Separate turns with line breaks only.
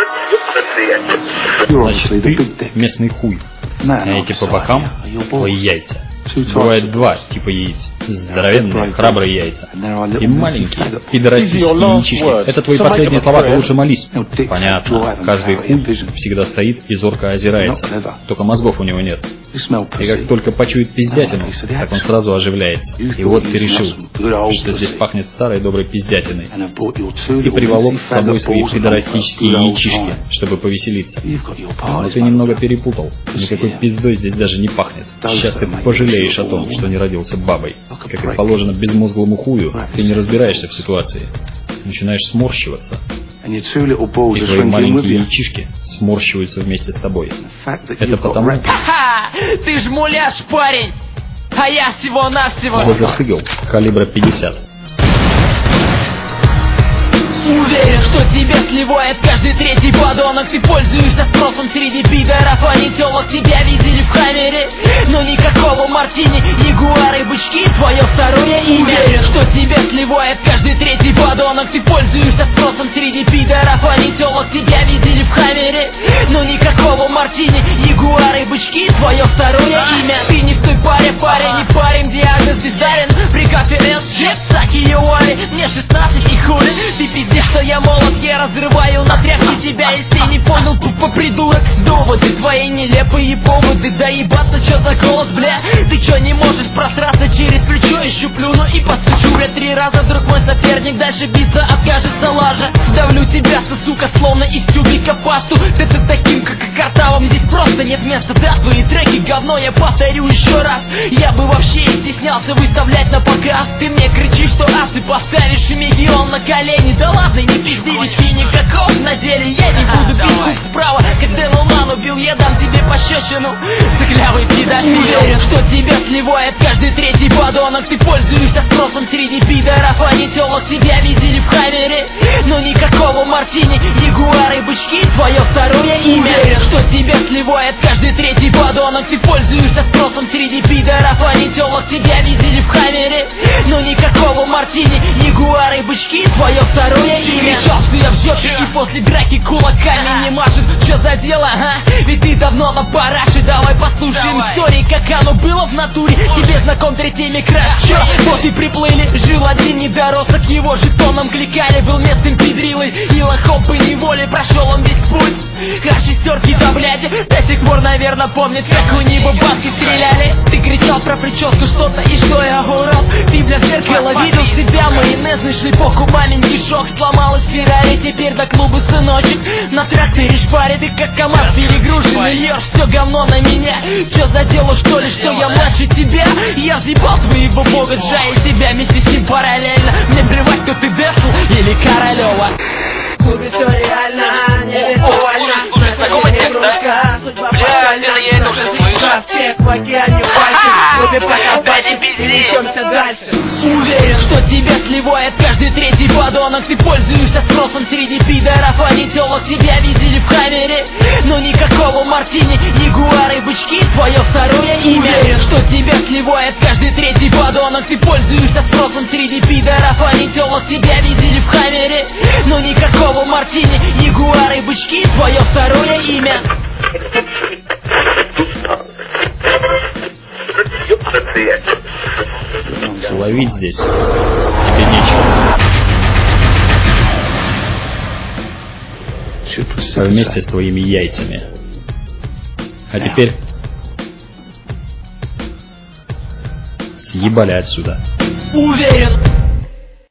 Значит, ты местный хуй. А эти по бокам твои яйца. Бывает два типа яиц. Здоровенные, храбрые яйца. И маленькие, пидорастические яички. Это твои последние слова, ты лучше молись. Понятно. Каждый хуй всегда стоит и зорко озирается. Только мозгов у него нет. И как только почует пиздятину, так он сразу оживляется. И вот ты решил, что здесь пахнет старой доброй пиздятиной. И приволок с собой свои пидорастические яичишки, чтобы повеселиться. Но ты немного перепутал. Никакой пиздой здесь даже не пахнет. Сейчас ты пожалеешь о том, что не родился бабой. Как и положено безмозглому хую, ты не разбираешься в ситуации. Начинаешь сморщиваться. И твои маленькие яичишки сморщиваются вместе с тобой. Это потому...
Ха-ха! Ты ж муляж, парень! А я всего-навсего...
Боже, хыгл, калибра 50.
Уверен, что тебя сливает каждый третий подонок. Ты пользуешься спросом среди пидоров, а не телок. Тебя видели в камере, но никакого мартини. Ягуары, бычки, твое второе имя. Уверен, что тебя сливает каждый третий подонок. Ты пользуешься спросом среди пидоров, а не телок. Тебя видели в камере, но никакого мартини. Ягуары, бычки, твое второе имя. Ты не в той паре, не парень, диагноз бездарен. Приказ ФС, Джет, Саки, Юари. Мне 16 и хули, ты пиздец, что я молод, я разрываю на тряпки тебя. Если не понял, тупо придурок. Доводы твои нелепые поводы. Да ебаться, чё за голос, бля? Ты чё не можешь просраться через плечо? Ищу плюну и постучу, бля, 3 раза. Вдруг мой соперник дальше биться откажется, лажа. Давлю тебя, сука, словно из тюбика пасту. Ты таким, как и картавом, здесь просто нет места. Да, твои треки говно, я повторю еще раз. Я бы вообще и стеснялся выставлять на показ. Ты мне кричишь, что ты поставишь миллион на колени. Да ладно, не пизди, ведь ты никаков на деле. Я не буду бить хуй вправо, когда Лунану бил, я дам тебе пощечину. Сыклявый пидофил. Уверен, что тебя сливает каждый третий подонок. Ты пользуешься спросом среди пидоров, а не телок. Тебя видели в камере, но никакого мартини. Ягуары, бычки, твое второе имя. Уверен, что тебя сливает каждый третий подонок. Ты пользуешься спросом среди пидоров, а не телок. Тебя видели в камере, но никакого мартини. Ягуары, бычки, твое второе имя. Кричал, что я в жопе, и после драки кулаками не машет. Чё за дело, а? Ведь ты давно на параше. Давай послушаем истории, как оно было в натуре. Тебе знаком третий микраш. Чё? Вот и приплыли. Жил один недоросток, его жетоном кликали. Был местным педрилой и лохом по неволе. Прошел он весь путь. А шестерки да бляди до сих пор, наверное, помнит, как у него бабки стреляли. Ты кричал про прическу что-то, и что я урод. Ты, бля, в зеркало видел себя, майонезный шлепок. У маленький шок, сломалась Феррари. Теперь до клуба, сыночек, на тракторе шпарит. И как КамАЗ перегруженный, льешь все говно на меня. Чё за дело, что ли, что я младше тебя? Я въебал своего бога Джа и тебя вместе с ним параллельно. Мне плевать, кто ты, Десл или Королева.
Клубе все реально, не виртуально.
Знакомый текст, да? Бля, Лена, я это уже слышал.
Всех в океане пальцев, клубе пока несемся дальше.
Уверен, что тебя сливает каждый третий подонок. Ты пользуешься спросом среди пидоров, а не телок. Тебя видели в камере, но никакого мартини. Ягуары, бычки, твое второе имя. Уверен, что тебя сливает каждый третий подонок. Ты пользуешься спросом среди пидоров, а не телок. Тебя видели в камере, но никакого мартини. Ягуары, бычки, твое второе имя.
Ловить здесь тебе нечего. Вместе с твоими яйцами. А теперь съебали отсюда.
Уверен.